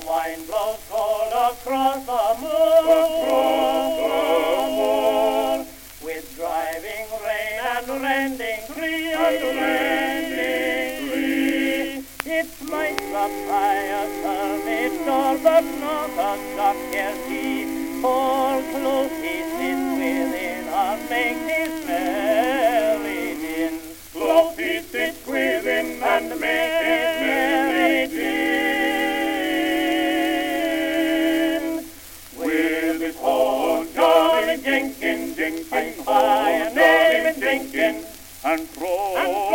wind blows cold across the moor, with driving rain and rending tree. It might supply a hermit door, but not a scarcity. For close he sits within and makes his merry din. Close he sits within and makes his merry din. With his whole jolly jinkin, by a name jinkin, and throw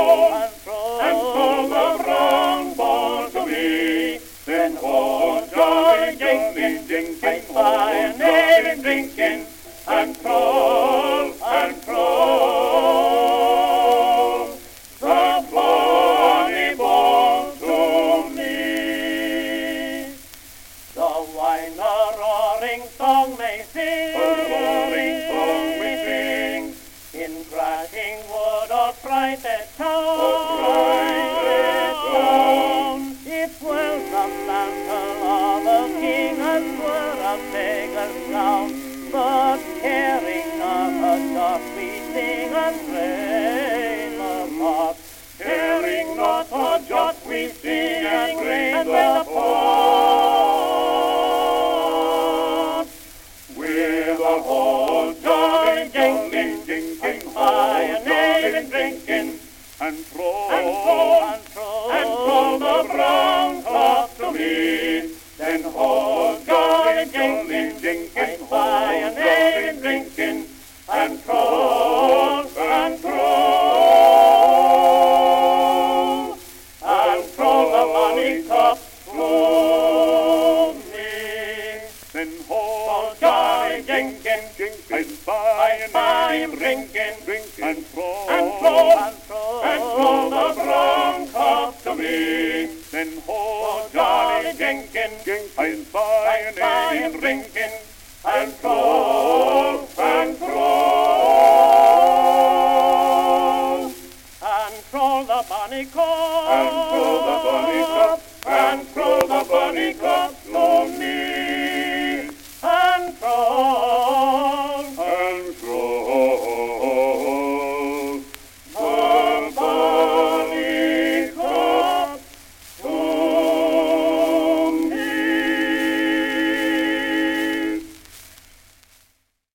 the brown ball to me. Then whole jolly jinkin, by a name drinking, and throw the bonny ball to me. The wine a roaring song may sing, in crashing wood or frighted town. If welcome mantle of a king and were a pagan sound, but caring not a jot we sing and praise the pot. Caring not a jot we sing and praise the pot. With a whole jolly jinking, by a name drinking, and throw the brown top to me. Then whole jolly jinking, by a name drinking, and throw the money cup to me. Then whole jolly jinking, by a name drinking, and throw the brown cup to me. Then whole jolly jinking, by a name drinking, and throw the bonny cup, and throw the bunny cup to me. and throw